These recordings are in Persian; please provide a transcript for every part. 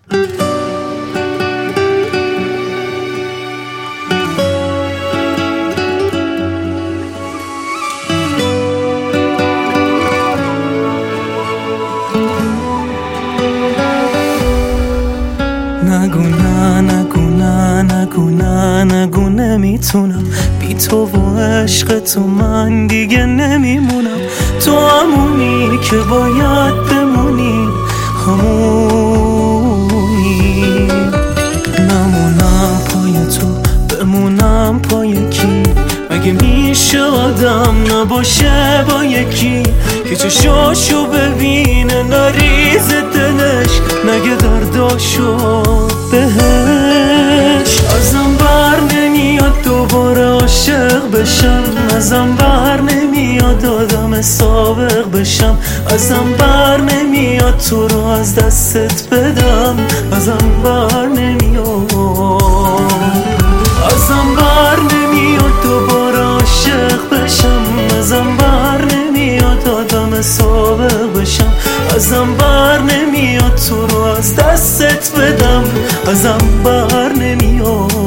نگو نه نگو نه نگو نه نگو نمیتونم بی تو و عشق تو من دیگه نمیمونم. تو همونی که باید بمونی، همونی. نمونم پای تو بمونم پای کی؟ مگه میشه آدم نباشه با یکی که چشاشو ببینه نریز دلش نگه درداشو بهش؟ ازم بر نمیاد دوباره عاشق بشم، ازم بر نمیاد آدم سابق بشم، ازم بر نمیاد تو رو از دستت بدم، ازم بر نمیاد، ازم بر نمیاد دوباره عاشق بشم، ازم بر نمیاد آدم سابق بشم، ازم بر نمیاد تو رو از دستت بدم، ازم بر نمیاد.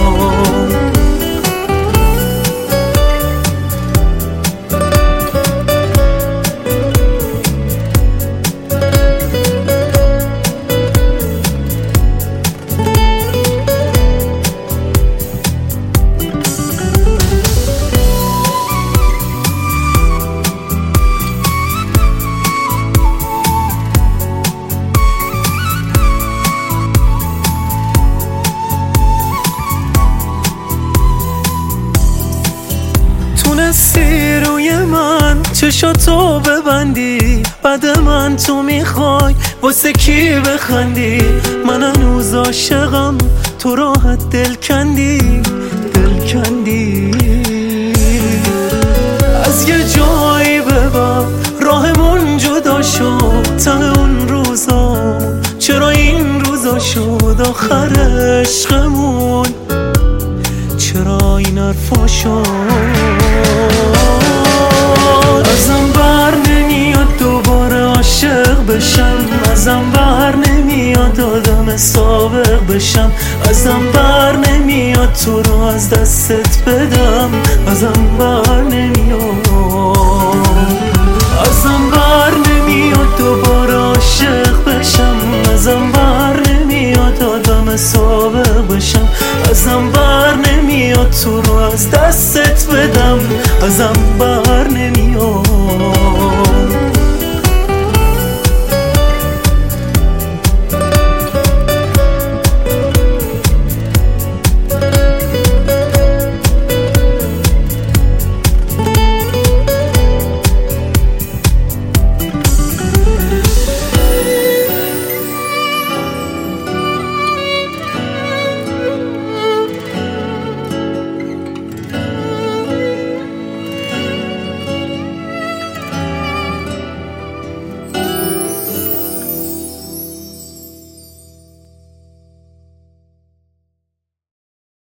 تونستی روی من چشاتو ببندی، بعد من تو میخوای واسه کی بخندی؟ من هنوز عاشقم، تو راحت دل کندی، دل کندی. از یه جایی به بعد راهمون جدا شد، ته اون روزا چرا این روزا شد آخر عشقمون؟ چرا این حرفا شد؟ ازم بر نمیاد دوباره عاشق بشم، ازم بر نمیاد آدم سابق بشم، ازم بر نمیاد تو رو از دستت بدم، ازم بر نمیاد.